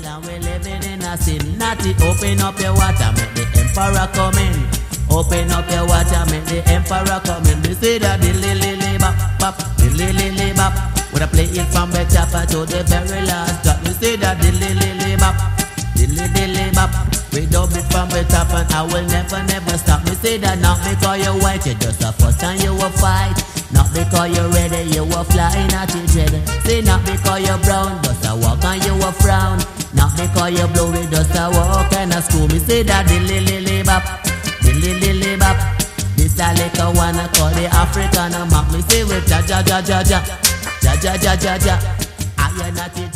and we living in a sin. Natty, open up your water, make the emperor come in. Open up your water, make the emperor come in. We say that the lily bop bop, the lily bop. When I play it from the chopper to the very last drop, we say that the lily bop, the lily bop. We dub it from the top and I will never stop. We say that not because you're white, you just a first time you will fight. Not because you're ready, you will fly at your dread. Say not because you're brown, just a walk and you will frown. Not because you're blue, we just a walk and a school. We say that the lily bop, the lily bop. This a little one I call the African map. We say with ja ja ja ja ja, ja ja ja ja ja. I am not